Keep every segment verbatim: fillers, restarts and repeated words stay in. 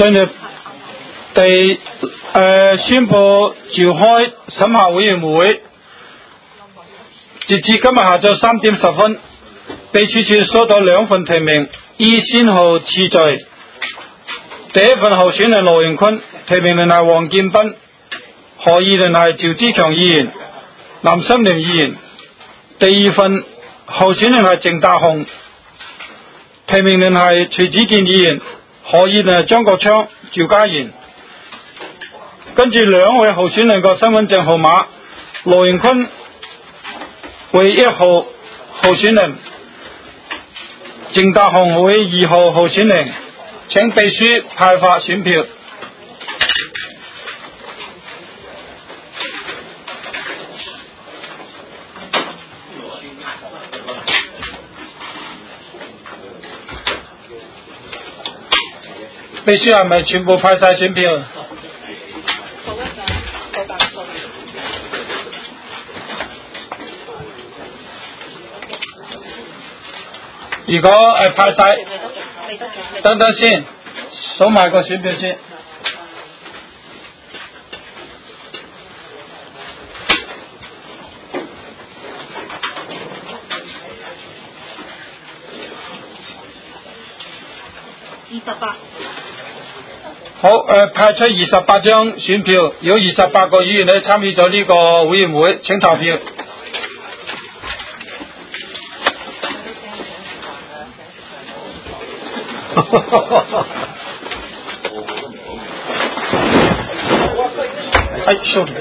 進入第誒、呃、宣布召開審核委員會，截至今日下晝三點十分，秘書處收到兩份提名，依先後次序。第一份候選人羅榮坤，提名人係黃建斌，何議員係趙志強議員、藍心玲議員。第二份候選人係鄭達鴻，提名人係徐子健議員，何議員係張國昌、趙家賢。跟住兩位候選人嘅身份證號碼，羅榮坤為一號候選人，鄭達鴻為二號候選人。請秘書派發選票。秘書係咪全部派晒選票？數一陣，數百數。如果誒派晒，等等先，數埋個選票先。二十八。好，誒、呃、派出二十八張選票，有二十八個議員咧參與咗呢個委員會，請投票。哎，sorry。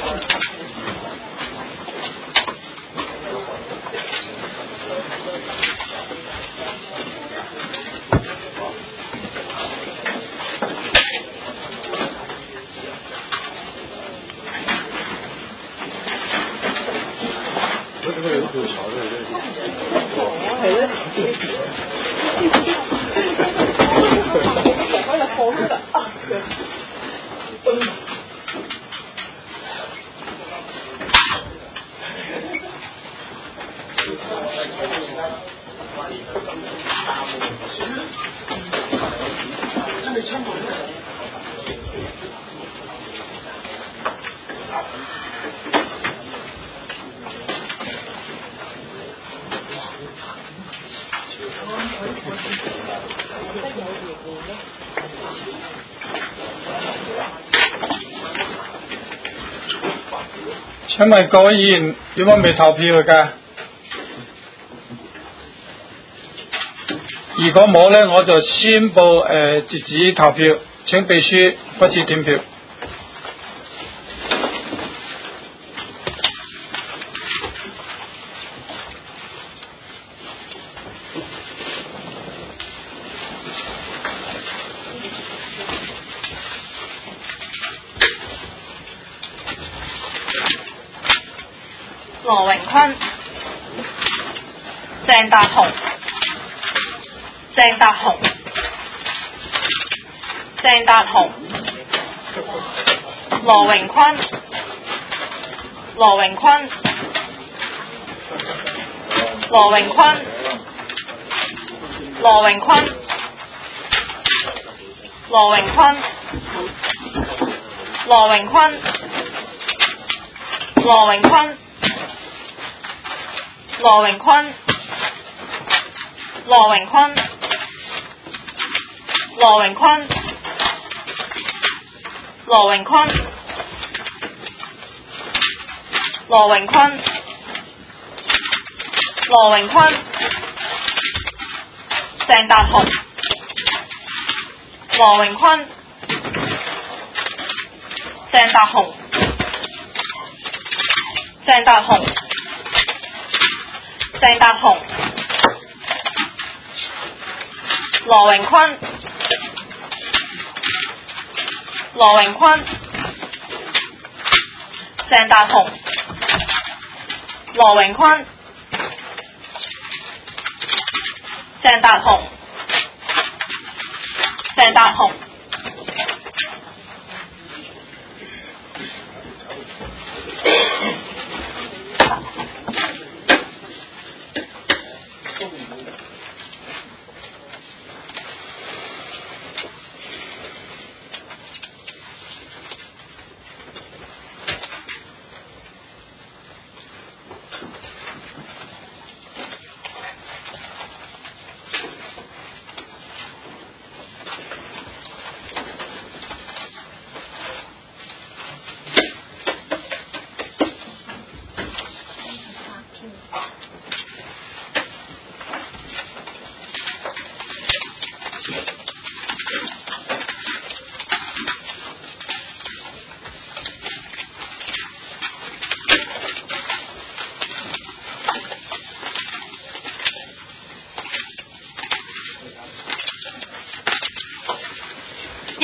請問各位議員有冇未投票㗎？如果冇呢，我就宣布誒、呃、截止投票。請秘書開始點票。 羅榮坤、鄭達鴻、鄭達鴻、鄭達鴻、羅榮坤、羅榮坤、羅榮坤、羅榮坤、羅榮坤、羅榮坤、羅榮坤、羅榮坤、羅榮坤、羅榮坤、羅榮坤、羅榮坤、羅榮坤、鄭達鴻、羅榮坤、鄭達鴻、鄭達鴻、鄭達鴻、羅榮坤、羅榮坤、鄭達鴻、羅榮坤、鄭達鴻、鄭達鴻。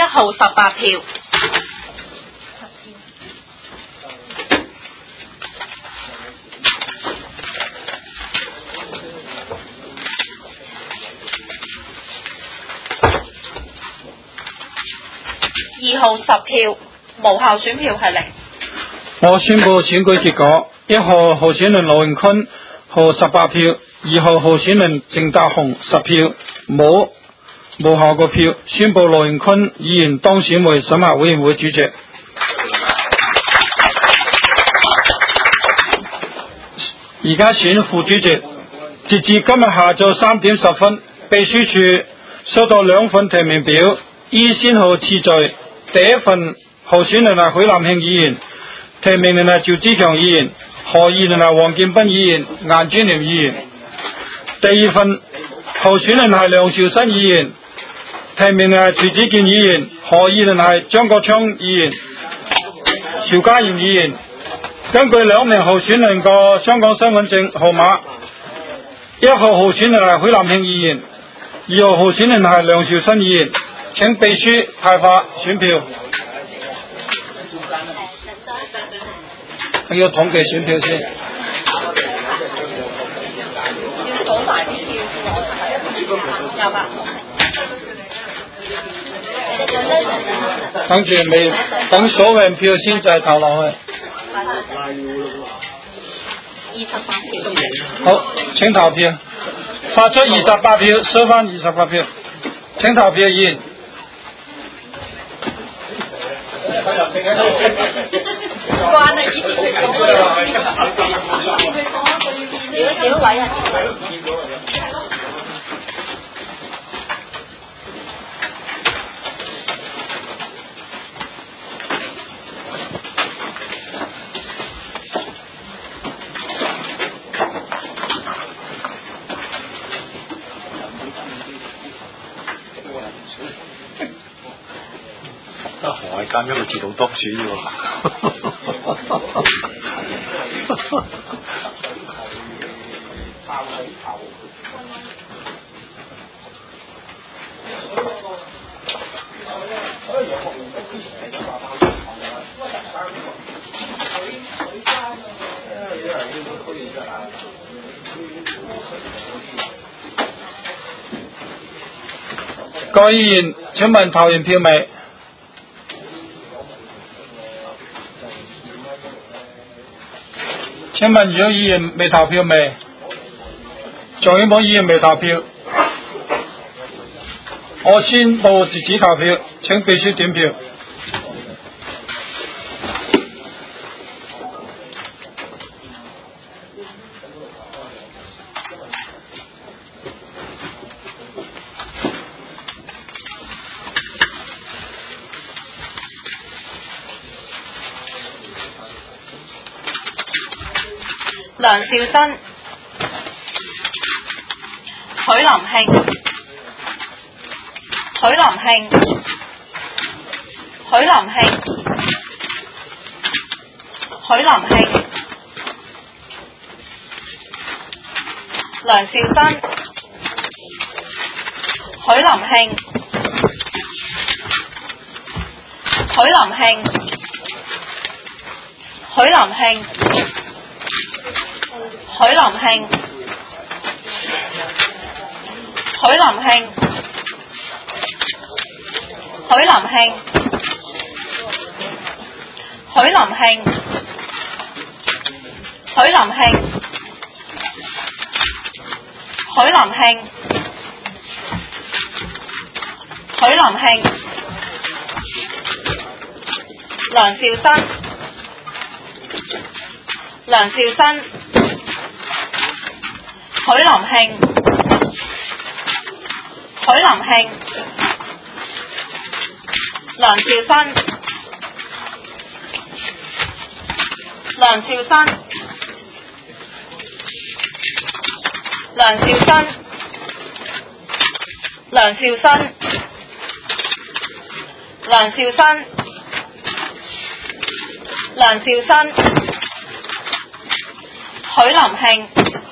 號十八票。二號十票，無效選票係零。 我宣布選舉結果：一號候選人羅榮坤號十八票，二號候選人鄭達鴻十票，冇無效個票。宣布羅榮坤議員當選為審核委員會主席。而家選副主席，截至今日下晝三點十分，秘書處收到兩份提名表，依先後次序。第一份候選人係許南慶議員，提名人係趙志強議員，何議員係黃建斌議員、顏尊廉議員。第二份候選人係梁兆新議員，提名人係徐子健議員，何議員係張國昌議員、邵家賢議員。根據兩名候選人個香港身份證號碼，一號候選人係許南慶議員，二號候選人係梁兆新議員。請秘書派發選票。我要統計選票先。 要數埋啲票先，有吧？ 等住未，等數完票先再投落去。 二十八票。 好，請投票。發出二十八票，收翻二十八票。請投票議員。 慣啊！以前佢講嘅，如果幾位啊？ 得何係監一個自動當選喎。 各位議員，請問投完票未？請問如果議員未投票未？仲有冇議員未投票？我宣布截止投票，請秘書點票。 梁兆新、許林慶、許林慶、許林慶、許林慶、梁兆新、許林慶、許林慶、許林慶、許林慶、許林慶、許林慶、許林慶、許林慶、許林慶、許林慶、梁兆新、梁兆新、許林慶、許林慶、梁兆新、梁兆新、梁兆新、梁兆新、梁兆新、梁兆新、許林慶、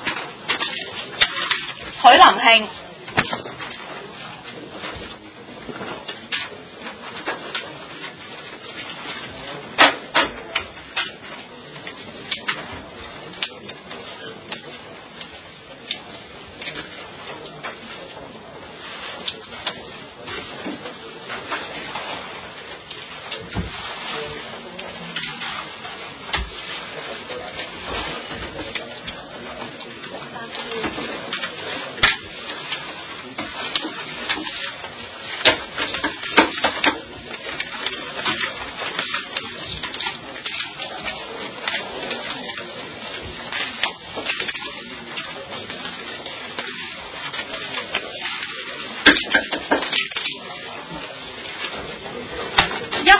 許林慶、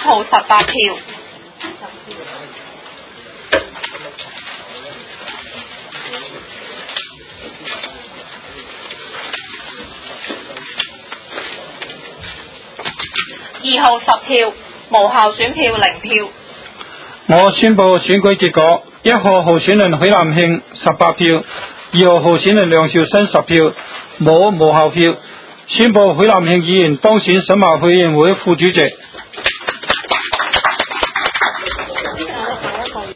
號十八票。二號十票，無效選票零票。 我宣布選舉結果：一號候選人許南慶十八票，二號候選人梁兆新十票，冇無效票。宣布許南慶議員當選審核委員會副主席。